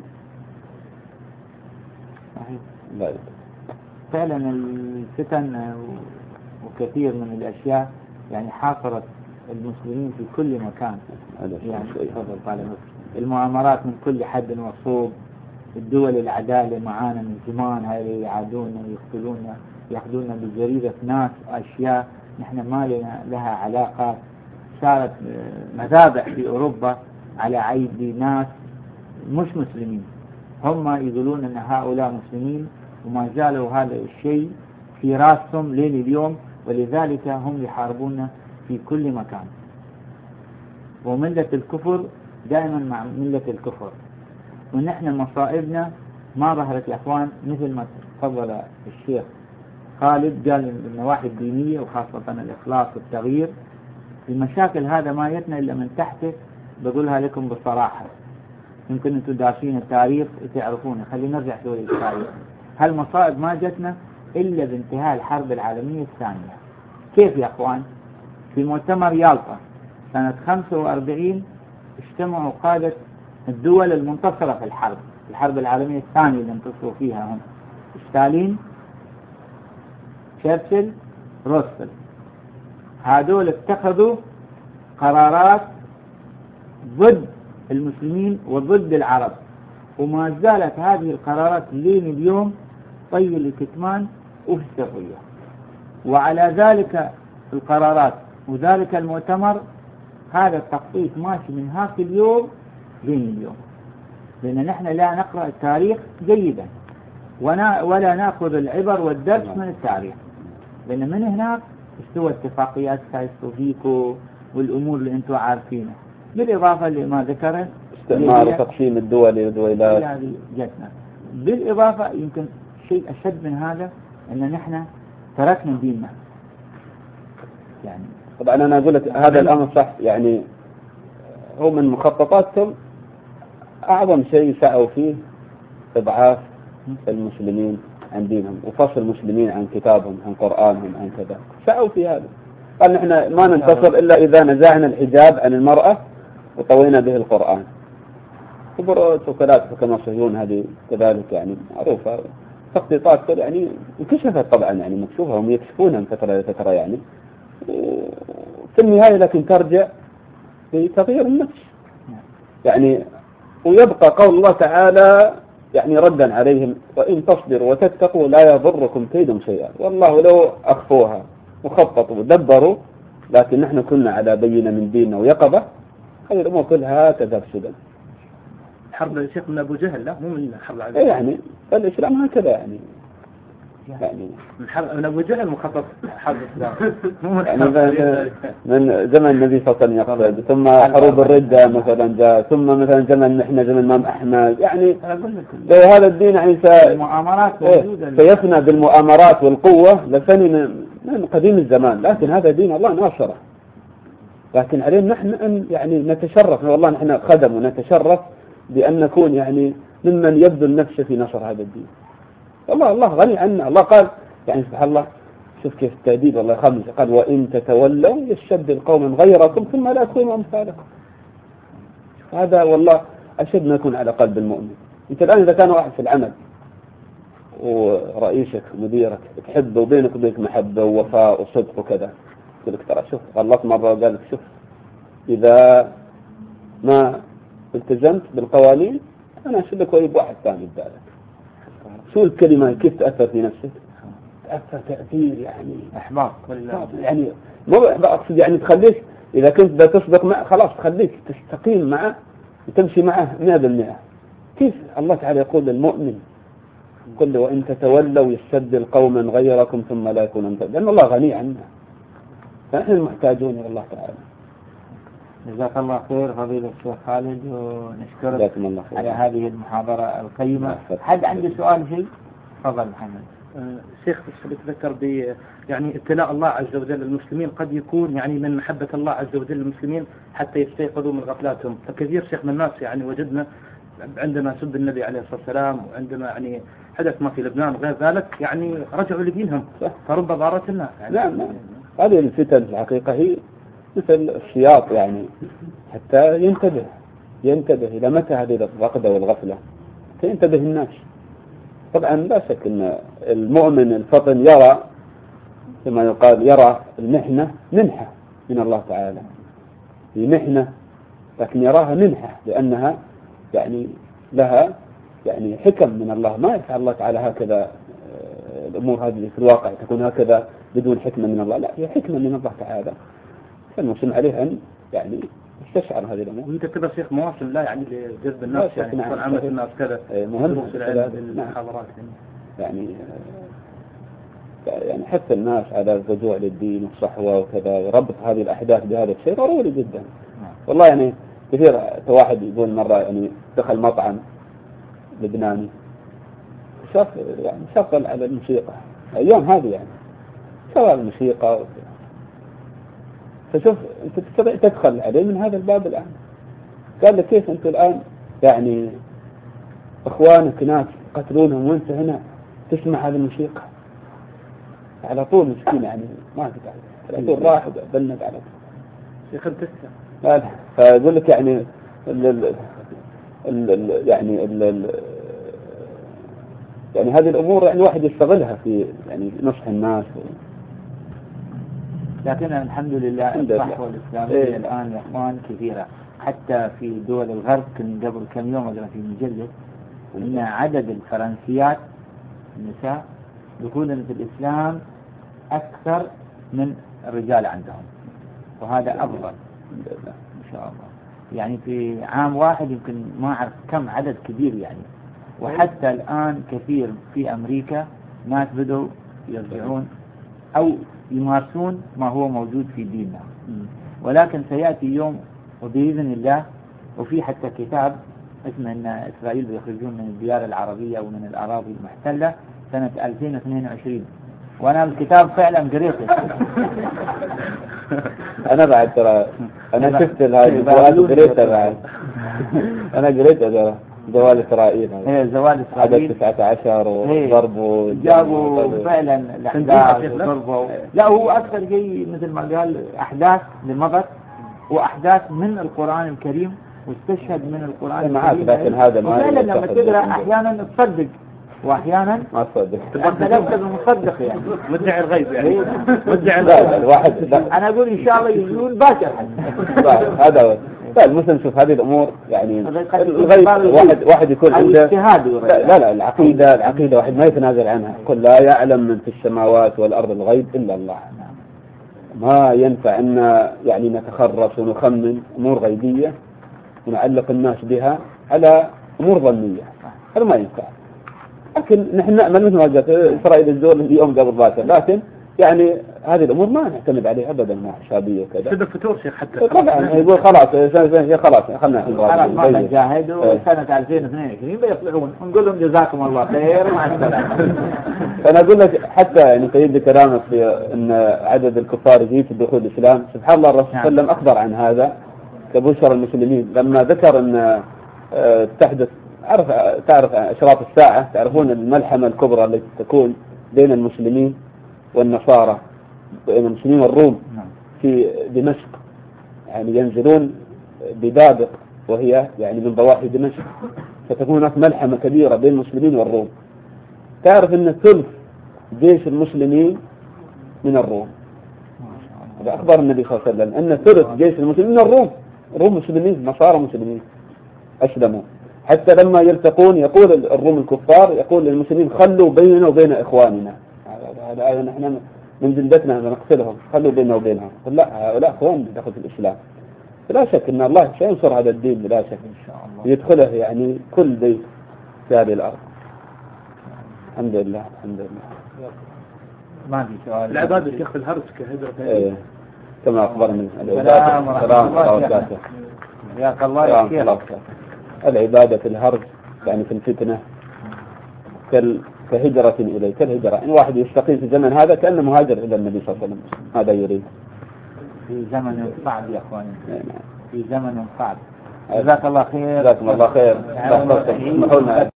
صحيح. فعلا الفتن وكثير من الأشياء يعني حاصرت المسلمين في كل مكان. يعني المؤامرات من كل حد وصوب، الدول العدالة معانا من زمان هاي يعادون يقتلون يأخذون بجريدة ناس أشياء نحن ما لنا لها علاقات. صارت مذابح في أوروبا على أيدي ناس مش مسلمين، هم يقولون أن هؤلاء مسلمين وما زالوا هذا الشيء في راسهم لين اليوم، ولذلك هم يحاربون في كل مكان. وملة الكفر دائما مع ملة الكفر. ونحن مصائبنا ما ظهرت يا أخوان مثل ما تفضل الشيخ خالد قال النواحي الدينية وخاصة الإخلاص والتغيير. المشاكل هذا ما يتنا إلا من تحته، بقولها لكم بصراحة، يمكن أنتم دارسين التاريخ تعرفونه. خلينا نرجع شوي للتاريخ. هالمصائب ما جتنا إلا بانتهاء الحرب العالمية الثانية. كيف يا أخوان؟ في مؤتمر يالطا سنة خمسة وأربعين اجتمعوا قادة الدول المنتصرة في الحرب الحرب العالمية الثانية اللي انتصروا فيها هم ستالين، تشرشل، روزفلت. هذول اتخذوا قرارات ضد المسلمين وضد العرب، وما زالت هذه القرارات لين اليوم طي الكتمان وفي السرية. وعلى ذلك القرارات وذلك المؤتمر هذا التخطيط ماشي من هاك اليوم لين اليوم، لأن نحن لا نقرأ التاريخ جيدا ولا نأخذ العبر والدرس من التاريخ، لأن من هناك استوى اتفاقيات سايسوفيكو والأمور اللي أنتم عارفينها، بالإضافة لما ذكرت استعمار وتقسيم الدول لدولات هذه جتنا. بالإضافة يمكن شيء أشد من هذا أن نحن تركنا ديننا. يعني طبعا أنا أقول لك هذا الأمر صح، يعني هو من مخططاتهم أعظم شيء سعوا فيه إضعاف المسلمين عن دينهم وفصل المسلمين عن كتابهم عن قرآنهم عن كذا. سعوا في هذا، قال نحن ما ننتصر إلا إذا نزعنا الحجاب عن المرأة وطوينا به القرآن. كبرت وكذلك كما صهيون هذه كذلك يعني معروفة، تخطيطات يعني انكشفت طبعا يعني مكشوفة، هم يكشفونها من فترة إلى فترة يعني في النهاية، لكن ترجع في تغيير النفس يعني. ويبقى قول الله تعالى يعني ردا عليهم: وإن تصبروا وتتقوا لا يضركم كيدهم شيئا. والله لو أخفوها وخططوا ودبروا، لكن نحن كنا على بينة من ديننا ويقظة، هذه الأمور كلها تذهب سدى. حرب الشيخ من أبو جهل، لا مو من حرب العالمية يعني الإسلام هكذا يعني يعني من حرب من أبو جهل مخطط حرب الإسلام يعني من زمن النبي صلى الله عليه وسلم، ثم حروب الردة مثلا جاء، ثم مثلا زمن نحن زمن الإمام أحمد. يعني هذا الدين يعني المؤامرات سيفنى بالمؤامرات والقوة لفني من قديم الزمان، لكن هذا دين الله ناصره. لكن علينا نحن أن يعني نتشرف، والله نحن خدم ونتشرف بأن نكون يعني ممن يبذل نفسه في نشر هذا الدين. الله الله غني عنا. الله قال يعني سبحان الله، شوف كيف التأديب الله خمسة، قال: وإن تتولوا يستبدل قوما غيركم ثم لا يكونوا أمثالكم. هذا والله أشد ما يكون على قلب المؤمن. أنت الآن إذا كان واحد في العمل ورئيسك ومديرك تحبه وبينك وبينك محبة ووفاء وصدق وكذا، يقول لك ترى شوف غلط مرة وقال لك شوف إذا ما التزمت بالقوانين أنا أشدك ويب واحد ثاني بدالك. شو الكلمة كيف تأثر في نفسك؟ تأثر تأثير يعني إحباط يعني مو إحباط، أقصد يعني تخليك إذا كنت بتصدق معه خلاص تخليك تستقيم معه وتمشي معه مئة بالمئة. كيف الله تعالى يقول للمؤمن: قل وإن تتولوا يستبدل قوما غيركم ثم لا يكونوا أمثالكم، لأن الله غني عنا، فنحن محتاجون إلى الله تعالى. جزاك الله خير فضيلة الشيخ خالد، ونشكرك على هذه المحاضرة القيمة. حد عنده سؤال شيء؟ تفضل محمد. آه شيخ بتذكر ب يعني ابتلاء الله عز وجل المسلمين قد يكون يعني من محبة الله عز وجل المسلمين حتى يستيقظوا من غفلاتهم. فكثير شيخ من الناس يعني وجدنا عندما سب النبي عليه الصلاة والسلام وعندما يعني حدث ما في لبنان وغير ذلك يعني رجعوا لدينهم، فرب ضارة الناس يعني. لا لا هذه الفتن في الحقيقة هي مثل السياط يعني، حتى ينتبه ينتبه إلى متى هذه الرقدة والغفلة فينتبه الناس. طبعا لا شك أن المؤمن الفطن يرى كما يقال يرى المحنة منحة من الله تعالى، هي محنة لكن يراها منحة لأنها يعني لها يعني حكم من الله. ما يفعل الله تعالى هكذا الأمور هذه في الواقع تكون هكذا بدون حكمة من الله، لا، هي حكمة من الله تعالى، فالمسلم عليه أن يعني يستشعر هذه الأمور. وأنت تبقى شيخ مواصل لا يعني لجذب الناس، يعني نعم. عامة الناس كذا مهم بالمحاضرات يعني يعني حث الناس على الرجوع للدين والصحوة وكذا، وربط هذه الأحداث بهذا الشيء ضروري جدا. والله يعني كثير واحد يقول مرة يعني دخل مطعم لبناني شاف يعني شغل على الموسيقى أيام هذه، يعني شغل على الموسيقى، فشوف أنت تستطيع تدخل عليه من هذا الباب الآن. قال لك كيف أنت الآن يعني إخوانك هناك قتلونهم وأنت هنا تسمع هذه الموسيقى؟ على طول مسكين يعني ما تدعي على طول راح بلد على طول شيخ تسمع. لا فأقول لك يعني ال ال ال يعني ال ال يعني هذه الأمور يعني الواحد يستغلها في يعني نصح الناس و... لكن الحمد لله الصحوة الإسلامية إيه؟ الآن يا إخوان كثيرة، حتى في دول الغرب. كان قبل كم يوم أقرأ في مجلة أن عدد الفرنسيات النساء دخولا في الإسلام أكثر من الرجال عندهم، وهذا أفضل إن شاء الله. يعني في عام واحد يمكن ما أعرف كم عدد كبير يعني. وحتى الآن كثير في أمريكا ناس بدوا يرجعون أو يمارسون ما هو موجود في ديننا، ولكن سيأتي يوم وبإذن الله. وفي حتى كتاب اسمه أن إسرائيل بيخرجون من الديار العربية ومن الأراضي المحتلة سنة ألفين واثنين وعشرين، وأنا الكتاب فعلا قريته. أنا بعد ترى أنا شفت هذه قريته بعد أنا قريته ترى زوال إسرائيل. إيه زوال إسرائيل عدد تسعة عشر وضربوا جابوا فعلا الأحداث وضربوا. لا هو أكثر شيء مثل ما قال أحداث لمضت وأحداث من القرآن الكريم، واستشهد من القرآن الكريم. لكن هذا ما فعلا لما تقرأ أحيانا تصدق وأحيانا ما تصدق. أنت لست المصدق يعني مدعي الغيب يعني مدعي الغيب. الواحد أنا أقول إن شاء الله يقول باشر هذا هو. لا المسلم شوف هذه الأمور يعني الغيب واحد واحد يكون عنده لا لا العقيدة العقيدة واحد ما يتنازل عنها. قل لا يعلم من في السماوات والأرض الغيب إلا الله. ما ينفع أن يعني نتخرص ونخمن أمور غيبية ونعلق الناس بها على أمور ظنية، هذا ما ينفع. لكن نحن نأمل مثل ما قلت إسرائيل الزور اليوم قبل باكر، لكن يعني هذه الأمور ما نعتمد عليها أبدا مع حسابية وكذا. سبب فتور شيخ حتى طبعا يقول خلاص خلاص خلنا خلاص ما نجاهد وسنة ألفين واثنين وعشرين بيطلعون ونقول لهم جزاكم الله خير مع السلامة. أنا أقول لك حتى يعني تجد كلامك في أن عدد الكفار يزيد في دخول الإسلام، سبحان الله الرسول صلى الله عليه وسلم أخبر عن هذا كبشر المسلمين لما ذكر أن تحدث عرف تعرف أشراط الساعة، تعرفون الملحمة الكبرى التي تكون بين المسلمين والنصارى، بين المسلمين والروم في دمشق، يعني ينزلون بدابق وهي يعني من ضواحي دمشق، فتكون هناك ملحمة كبيرة بين المسلمين والروم. تعرف أن ثلث جيش المسلمين من الروم. أخبر النبي صلى الله عليه وسلم أن ثلث جيش المسلمين من الروم، الروم مسلمين نصارى مسلمين أسلموا. حتى لما يلتقون يقول الروم الكفار يقول للمسلمين خلوا بيننا وبين إخواننا، هذا نحن من جلدتنا نقتلهم، خلوا بيننا وبينهم. قل لا هؤلاء أخوان يدخل في الإسلام. لا شك أن الله سينصر هذا الدين بلا شك إن شاء الله، يدخله يعني كل بيت في هذه الأرض. الحمد لله الحمد لله. ما في سؤال. العبادة يا شيخ في الهرج كهجرة إيه كما أخبرني. السلام ورحمة الله وبركاته. حياك الله يا شيخ. العبادة في الهرج يعني في الفتنة كهجرة إليه، كالهجرة إن واحد يستقيم في زمن هذا كأنه مهاجر إلى النبي صلى الله عليه وسلم، هذا يريد في زمن صعب يا أخواني، في زمن صعب. جزاك الله خير. جزاكم الله خير.